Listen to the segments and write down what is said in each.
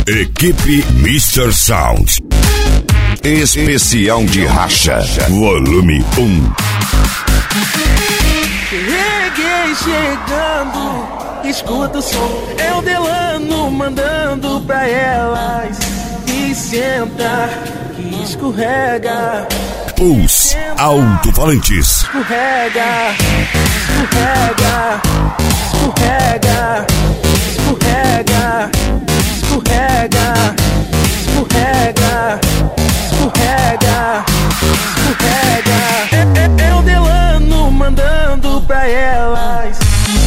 Equipe Mr. Sound. Especial de racha. Volume 1. Cheguei chegando, escuta o som. É o Delano mandando pra elas. E senta, que escorrega. Pulse Alto-Falantes. Escorrega, escorrega, escorrega, escorrega, escorrega, escorrega, escorrega, escorrega. É o Delano mandando pra elas.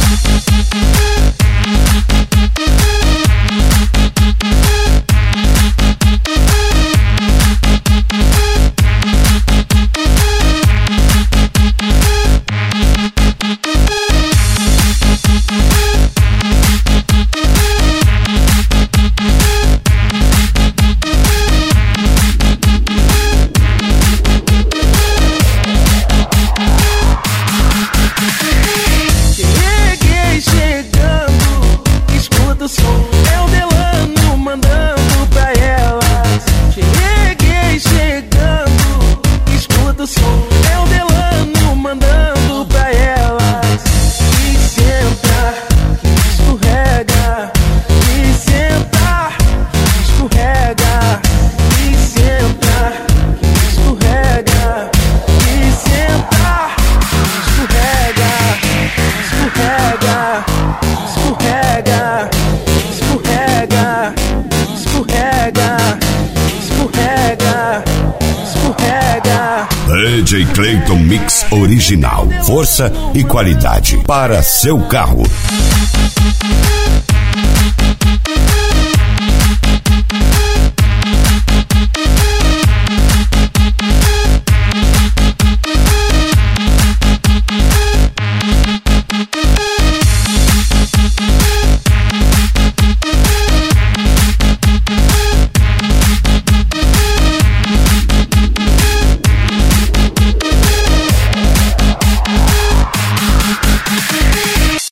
DJ Clayton Mix Original. Força e qualidade para seu carro.